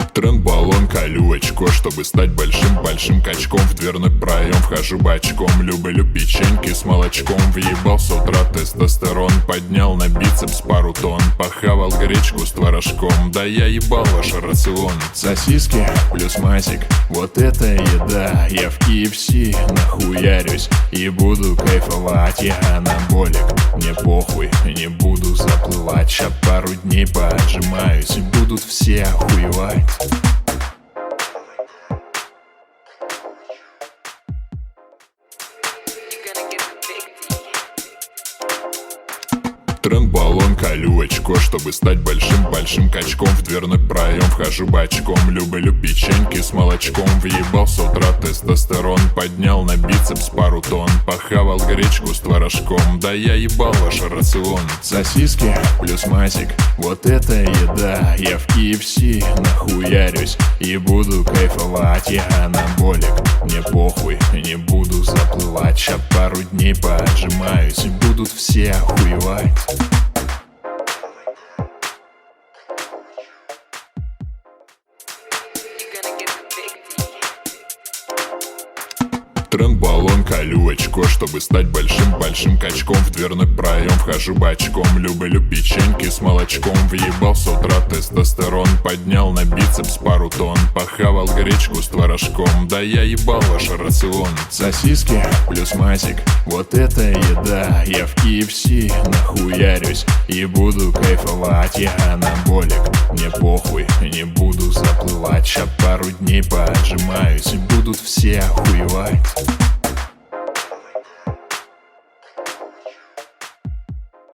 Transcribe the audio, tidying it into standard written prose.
Тренд-баллон, колю очко, чтобы стать большим качком. В дверной проем вхожу бочком. Люблю печеньки с молочком. Въебал с утра тестостерон. Поднял на бицепс пару тонн. Похавал гречку с творожком. Да я ебал ваш рацион. Сосиски плюс масик, вот это еда. Я в KFC нахуярюсь и буду кайфовать. Я анаболик, мне похуй, не буду заплывать. Ща пару дней поотжимаюсь и будут все охуевать. Тренд-баллон, колю очко, чтобы стать большим качком. В дверной проем вхожу бочком. Люблю печеньки с молочком. Въебал с утра тестостерон. Поднял на бицепс пару тонн. Похавал гречку с творожком. Да я ебал ваш рацион. Сосиски плюс масик, вот это еда. Я в KFC нахуярюсь и буду кайфовать. Я анаболик, мне похуй, не буду заплывать. Ща пару дней поотжимаюсь и будут все охуевать. Тренд-баллон, колю очко, чтобы стать большим качком. В дверной проем вхожу бочком. Люблю печеньки с молочком. Въебал с утра тестостерон. Поднял на бицепс пару тонн. Похавал гречку с творожком. Да я ебал ваш рацион. Сосиски плюс масик, вот это еда. Я в KFC нахуярюсь и буду кайфовать. Я анаболик, мне похуй, не буду заплывать. Ща пару дней поотжимаюсь и будут все охуевать.